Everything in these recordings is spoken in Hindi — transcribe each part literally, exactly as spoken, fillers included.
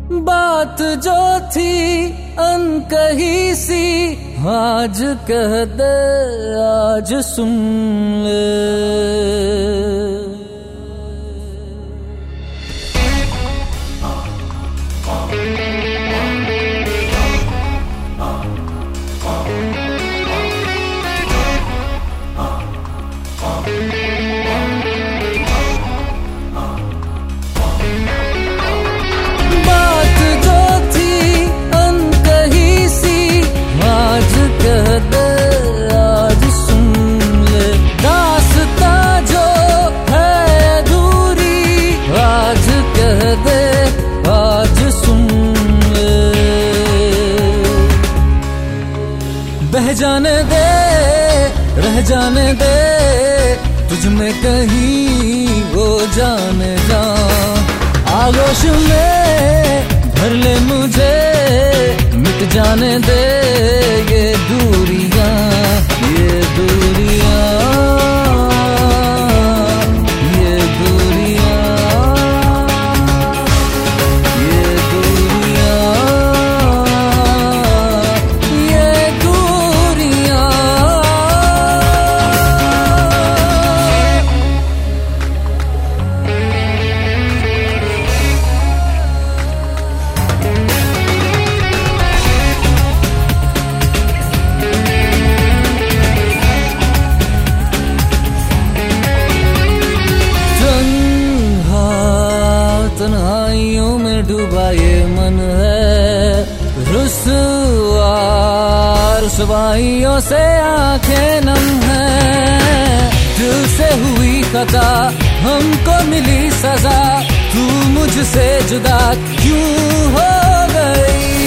बात जो थी अनकही सी आज कह दे, आज सुन ले। बात जो थी अनकही सी आज कह दे, आज सुन ले। दास्तां जो है अधूरी आज कह दे, आज सुन ले। बह जाने दे, रह जाने दे, तुझ में कहीं वो जाने जा। आगोश में भर ले मुझे, मिट जाने दे ये दूरियां, ये दूरियां, ये दूरियां, ये दूरियां, ये दूरियां। तन्हाइयों में डूबा ये मन है, रुसवा रुसवाइयों से आंखें नम है। दिल से हुई खता हमको मिली सजा, तू मुझसे जुदा क्यों हो गई।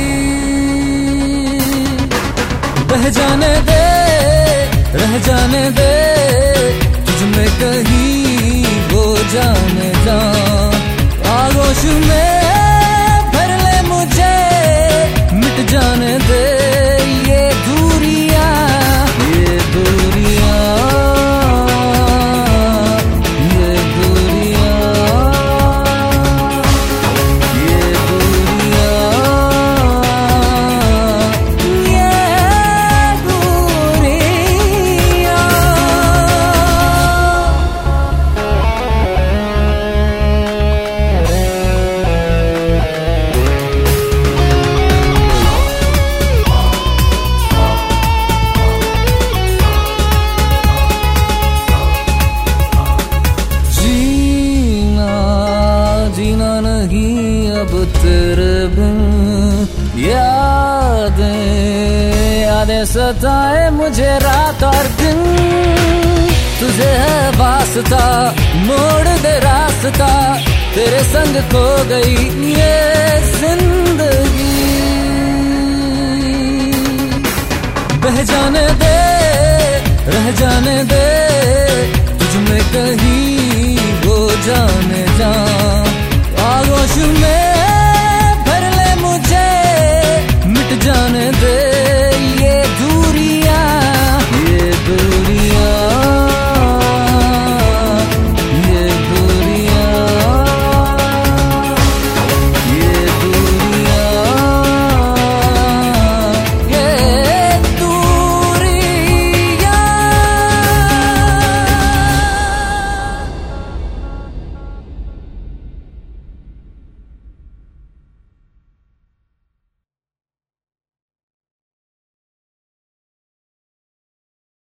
बह जाने दे, रह जाने दे, तुझ में कहीं वो जाने जा। आगोश में भर ले मुझे, मिट जाने दे ये दूरियां, ये दूरियां, ये दूरियां, ये दूरियां, ये दूरियां। जीना नहीं अब तेरे बिन, यादें यादें सताए मुझे रात और दिन। तुझे है वास्ता, मोड़ दे रास्ता, तेरे संग खो गई ये जिंदगी। बह जाने दे, रह जाने दे, तुझ में कहीं वो जाने जा। आगोश में